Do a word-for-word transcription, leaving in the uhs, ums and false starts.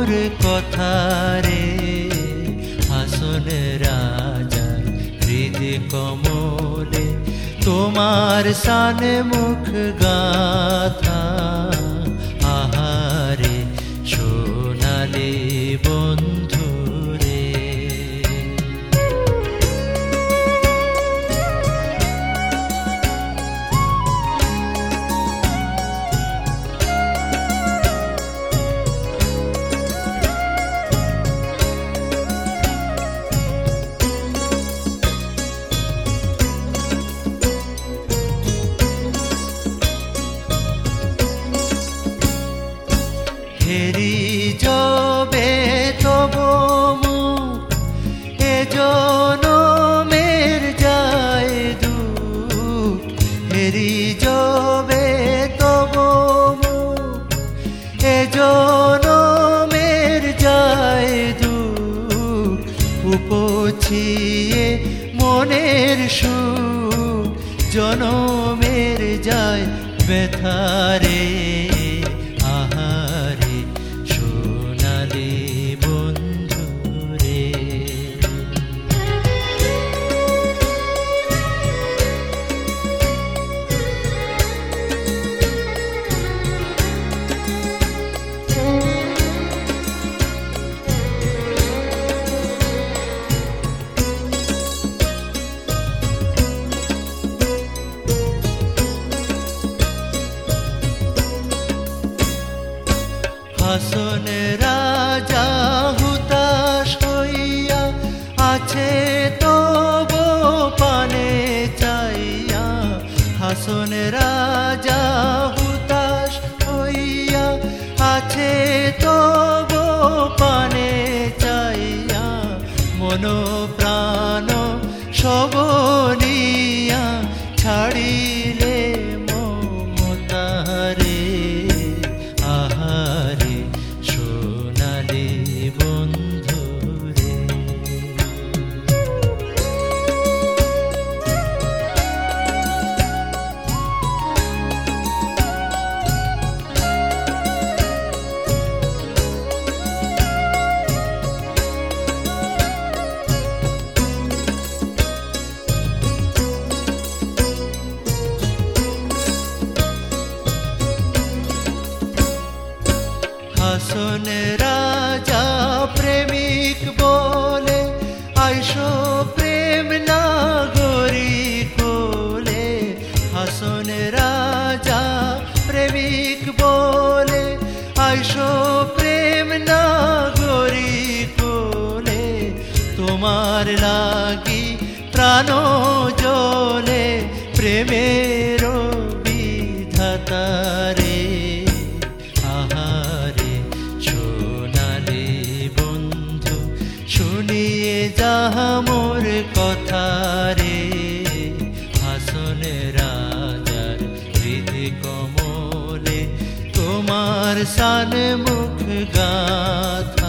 মোর কথা রে হাসন রাজার হৃদয় কমলে তোমার শান মুখ গাথা আহারে সোনালি বন্ধু রে। হেরি যবে তব মুখ এ জনমের যায় দুঃখ, হেরি যবে তব মুখ এ জনমের যায় দুঃখ, উপছিয়ে মনের সুখ জনমের যায় ব্যথারে আহারে সোনালি বন্ধু রে। হাসন রাজা হুতাশ হইয়া আছে তব পানে চাইয়া, হাসন রাজা হুতাশ হইয়া আছে তব পানে চাইয়া, মন প্রাণ সবনিয়া ছাড়িলে মমতারে আহারে সোনালি বন্ধু রে। হাসন রাজা প্রেমিক বলে আইসো প্রেম নাগরি কোলে, হাসন রাজা প্রেমিক বলে আইসো প্রেম নাগরি কোলে, তোমার লাগি প্রাণ জলে প্রেমের বিধাতারে আহারে সোনালি বন্ধু শুনিয়ে যাহা মোর কথা রে হাসন রাজার হৃদয় কমলে তোমার শান মুখ গাথা